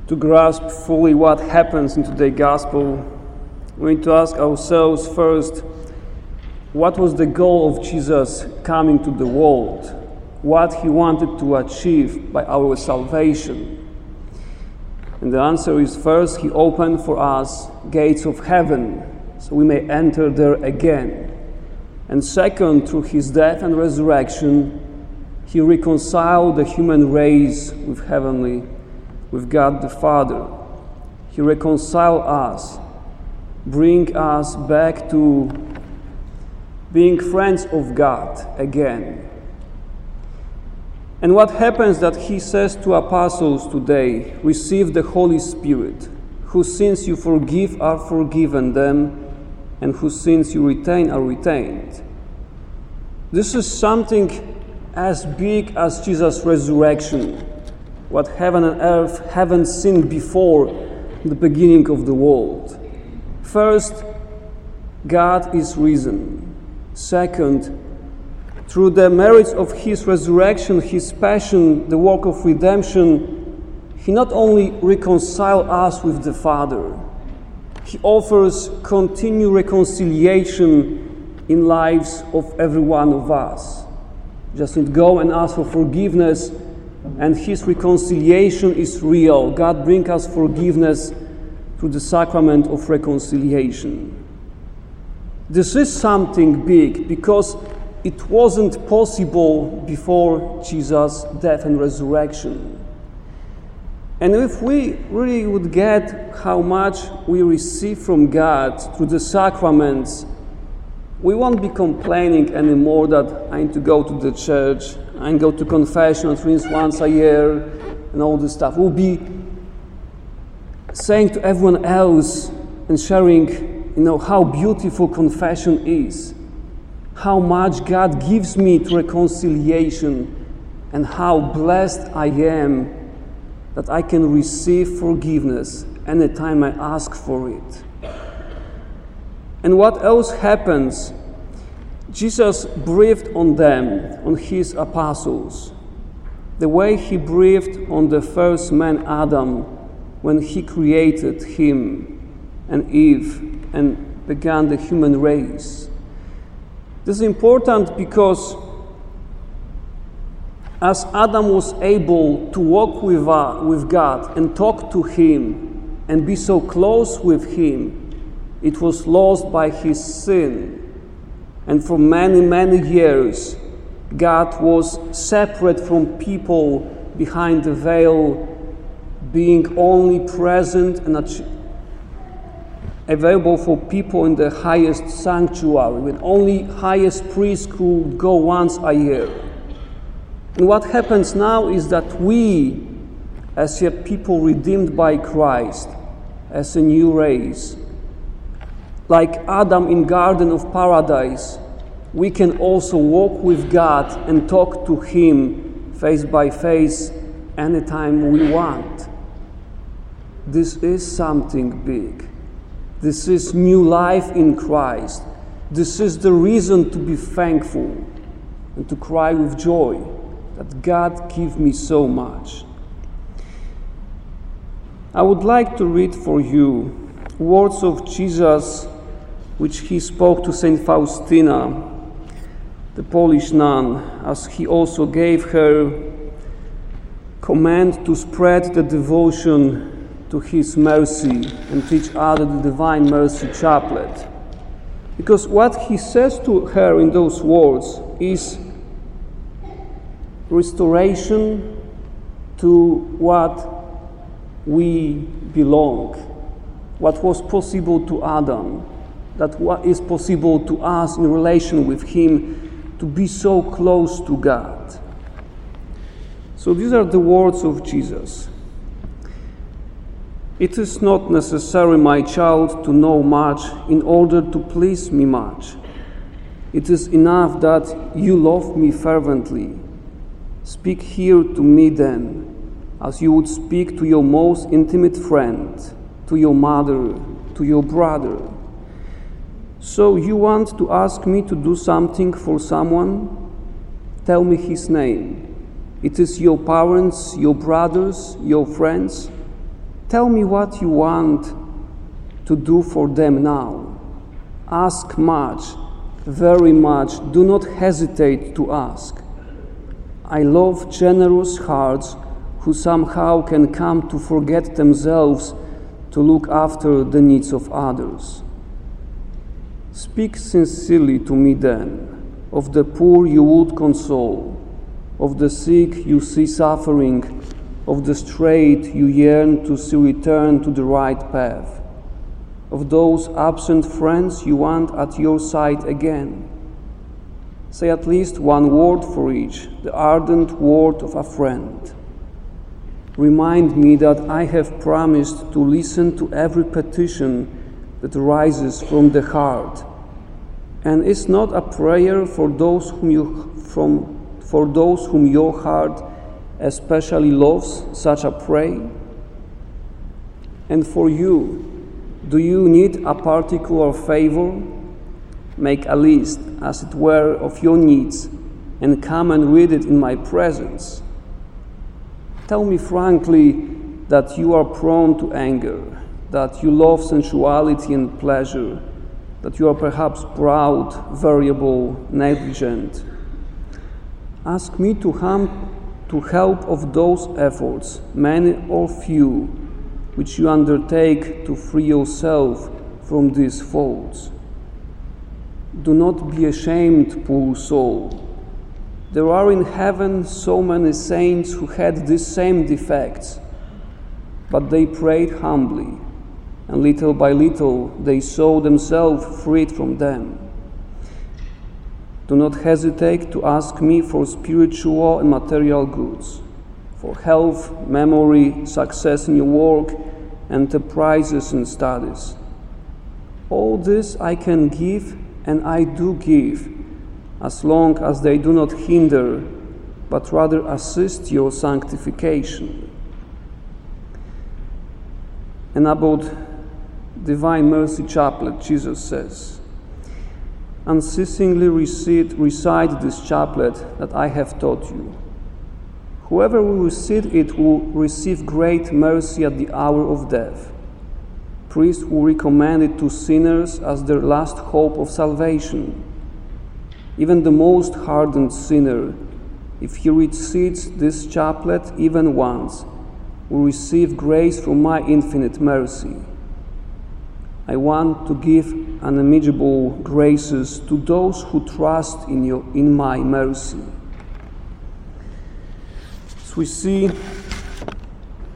To grasp fully what happens in today's gospel, we need to ask ourselves first, what was the goal of Jesus coming to the world? What he wanted to achieve by our salvation? And the answer is, first, he opened for us gates of heaven, so we may enter there again. And second, through his death and resurrection, he reconciled the human race with God the Father. He reconciled us, bring us back to being friends of God again. And what happens that he says to apostles today, receive the Holy Spirit, whose sins you forgive are forgiven them, and whose sins you retain are retained. This is something as big as Jesus' resurrection, what heaven and earth haven't seen before the beginning of the world. First, God is risen. Second, through the merits of his resurrection, his passion, the work of redemption, he not only reconciled us with the Father, he offers continued reconciliation in lives of every one of us. Just need to go and ask for forgiveness, and his reconciliation is real. God brings us forgiveness through the sacrament of reconciliation. This is something big because it wasn't possible before Jesus' death and resurrection. And if we really would get how much we receive from God through the sacraments, we won't be complaining anymore that I need to go to the church, I go to confession at least once a year, and all this stuff. We'll be saying to everyone else and sharing, how beautiful confession is, how much God gives me to reconciliation, and how blessed I am that I can receive forgiveness anytime I ask for it. And what else happens? Jesus breathed on them, on his apostles, the way he breathed on the first man, Adam, when he created him and Eve and began the human race. This is important because as Adam was able to walk with God and talk to him and be so close with him, it was lost by his sin. And for many, many years, God was separate from people behind the veil, being only present and available for people in the highest sanctuary, when only highest priest could go once a year. And what happens now is that we, as yet people redeemed by Christ, as a new race, like Adam in Garden of Paradise, we can also walk with God and talk to him face by face anytime we want. This is something big. This is new life in Christ. This is the reason to be thankful and to cry with joy that God gave me so much. I would like to read for you words of Jesus which he spoke to Saint Faustina, the Polish nun, as he also gave her command to spread the devotion to his mercy and teach others the Divine Mercy Chaplet. Because what he says to her in those words is restoration to what we belong, what was possible to Adam, that what is possible to us in relation with him, to be so close to God. So these are the words of Jesus. It is not necessary, my child, to know much in order to please me much. It is enough that you love me fervently. Speak here to me then, as you would speak to your most intimate friend, to your mother, to your brother. So you want to ask me to do something for someone? Tell me his name. It is your parents, your brothers, your friends. Tell me what you want to do for them now. Ask much, very much. Do not hesitate to ask. I love generous hearts who somehow can come to forget themselves to look after the needs of others. Speak sincerely to me then. Of the poor you would console, of the sick you see suffering, of the strayed you yearn to see return to the right path, of those absent friends you want at your side again. Say at least one word for each, the ardent word of a friend. Remind me that I have promised to listen to every petition that rises from the heart. And is not a prayer for those whom your heart especially loves such a prayer? And for you, do you need a particular favor? Make a list, as it were, of your needs, and come and read it in my presence. Tell me frankly that you are prone to anger, that you love sensuality and pleasure, that you are perhaps proud, variable, negligent. Ask me to help of those efforts, many or few, which you undertake to free yourself from these faults. Do not be ashamed, poor soul. There are in heaven so many saints who had these same defects, but they prayed humbly, and little by little they saw themselves freed from them. Do not hesitate to ask me for spiritual and material goods, for health, memory, success in your work, enterprises and studies. All this I can give, and I do give, as long as they do not hinder, but rather assist your sanctification. And about Divine Mercy Chaplet, Jesus says, unceasingly recite this chaplet that I have taught you. Whoever will recite it will receive great mercy at the hour of death. Priests will recommend it to sinners as their last hope of salvation. Even the most hardened sinner, if he recites this chaplet even once, will receive grace from my infinite mercy. I want to give unimaginable graces to those who trust in my mercy. So we see